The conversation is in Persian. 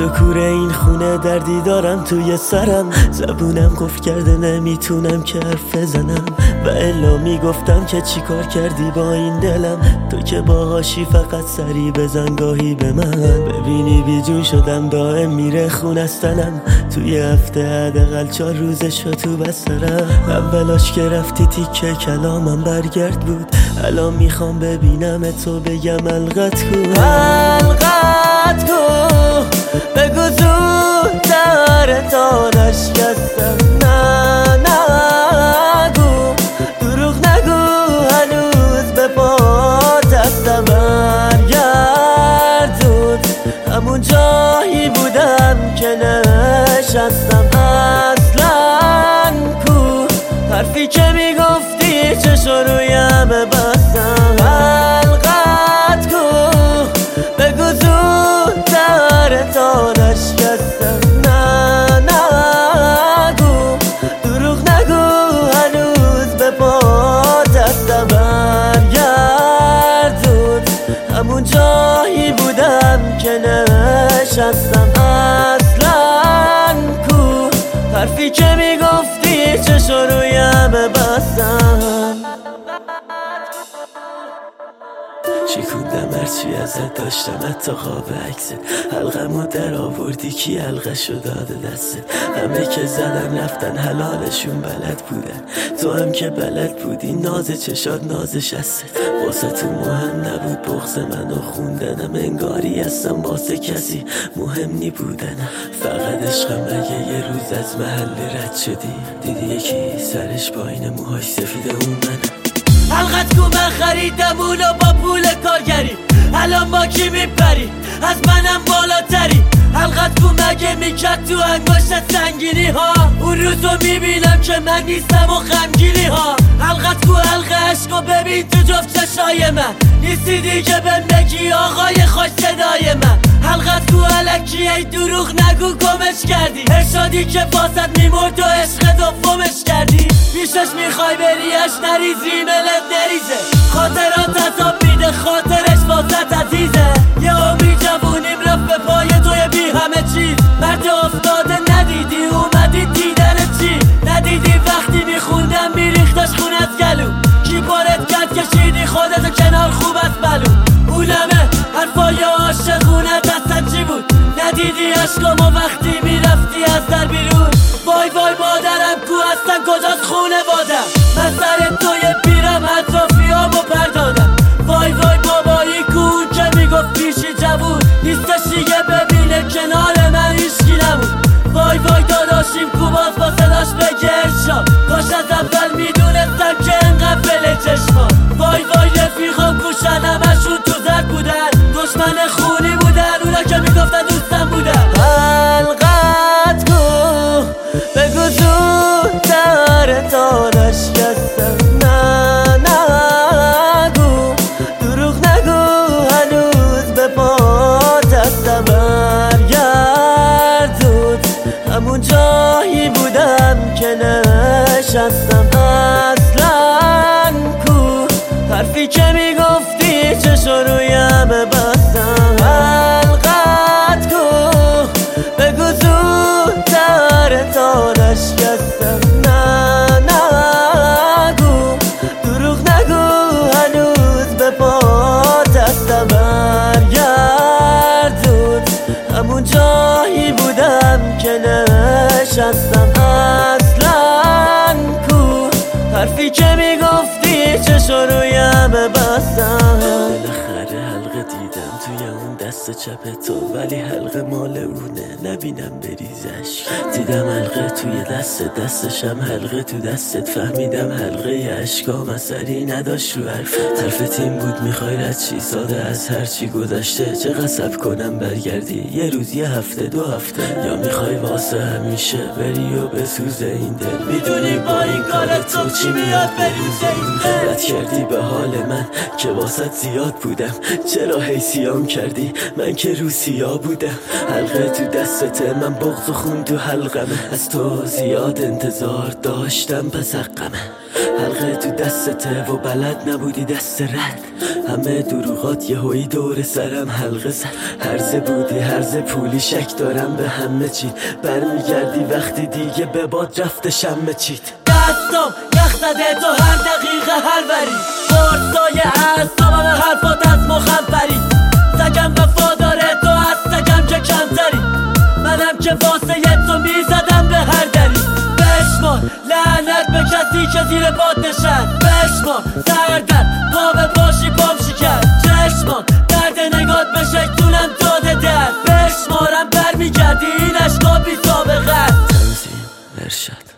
تو کوره این خونه دردی دارم توی سرم، زبونم قفل کرده نمیتونم که حرف بزنم. و الا میگفتم که چی کار کردی با این دلم، تو که باهاشی فقط سری بزن گاهی به من. ببینی بیجون شدم دائم میره خونستنم، توی هفته حداقل 4 روزش تو بسترم. اولاش که رفتی تیکه کلامم برگرد بود، الان میخوام ببینم تو بگم القت کو، القت کو. بگو زودتر تا نشکستم، نه نگو دروغ نگو، هنوز به پات هستم. برگردود همون جایی بودم که نشستم. اصلا کو حرفی که میگفتی چشو رویم بستم، القت کو. بگو زودتر تا نشکستم، نه نگو دروغ نگو، هنوز به پات هستم. برگردود همون جایی بودم که نشستم. اصلا کو حرفی که میگفتی چشو رویم بستم. شکوندم هرچی ازت داشتم، حتی خواب عکست حلقمو در آوردی، کی حلقشو داده دستت. همه که زدن رفتن حلالشون بلد بودن، تو هم که بلد بودی ناز چشات نازش هست. واسه تو مهم نبود بغض منو خوندنم، انگاری هستم واسه کسی مهم نی بودنم. فقط عشقم اگه یه روز از محل رد شدی، دیدی یکی سرش با این موهاش سفیده اون منم. حلقت کو من خریدم اونو با پول کارگری، الان با کی میپری از منم بالاتری. حلقت کو مگه میکرد تو انگشت سنگینی ها، اون روزو میبینم که من نیستم و غمگینی ها. حلقت کو حلقه عشقو ببین تو جفت چشای من، نیستی دیگه بهم بگی آقای خوش صدای من. حلقت کو الکی ای دروغ نگو گمش کردی، ارشادی که واسط میمرد و عشق دومش کردی. پیشش میخوای بریش نریزی ملت نریزه، خاطرات عذاب میده خاطرش واسط عزیزه. یه امی جوونیم رفت به پای توی بی همه چیز، مرد افتاده ندیدی اومدی دیدن چی؟ ندیدی وقتی میخوندم میریختش خون از گلو، کی بارت کرد کشیدی خودتو کنار خوب از بلو. اونمه حرفای عاشقونه دستت چی بود؟ ندیدی عشقامو وقتی میرفتی از در بیرون. وای وای مادرم کو هستن کجاست خونه بادم، من سر توی پیرم اطرافیامو پردادم. وای وای بابایی کو که میگفت پیشی جوون نیستش دیگه، ببینه کنار من هیچکی نمون. وای وای داداشیم کو باز با صداش بگه ارشاد، کاش از اول میدونستم که انقدر فله چشما. وای وای رفیقام کوشن همشون تو زد بودن، دشمن خونی بودن اونا که میگفتن دوستم بودن. حلقت کو بگو زودتر تا نشکستم، نه نگو دروغ نگو، هنوز به پات هستم. برگردود همون جایی بودم که نشستم. اصلا کو حرفی که میگفتی چشو رویم بستم، القت کو. بگو زودتر تا نشکستم، نه نگو دروغ نگو، هنوز به پات هستم. برگردود همون جایی بودم که نشستم. اصلا کو حرفی که میگفتی چشو رویم بستم. بالاخره حلقه دیدم توی اون دست چپ تو، ولی حلقه مال اونه نبینم بریزش. دیدم حلقه توی دستشم حلقه تو دستت، فهمیدم حلقه عشقام اثری نداشت رو حرفت این بود میخوای رد چی ساده از هرچی گذشته. چه قصب کنم برگردی یه روز یه هفته 2 هفته، یا میخوای واسه همیشه بری و بسوزه این دل. میدونی با این کار تو چی میاد بروزه این دل. رد کردی به حال من که واسط زیاد بودم، چرا هی سیام کردی من که رو سیاه بودم. حلقه تو دستته من بغض و خون تو حلقمه، از تو زیاد انتظار داشتم پس حقمه. حلقه تو دستته و بلد نبودی دست رد. همه دروغات یه هوی دور سرم حلقه زد. هرزه بودی هرزه پولی، شک دارم به همه چی. برمیگردی وقتی دیگه به باد رفته شمه چید. دستم یخ زده تو هر دقیقه هر وری، فرسای اعصابم حرفات از مخم پری. سگم وفاداره تو از سگم که کمتری، منم که واسه تو میزدم به هر دری. بشمار لعنت به کسی که زیر باد نشست، بشمار سردر پا به باشی پام شکست. چشمان درد نگات بشکتونم داده در، بشمارم برمیگردی این عشقا بی سابقه. تنظیم ارشاد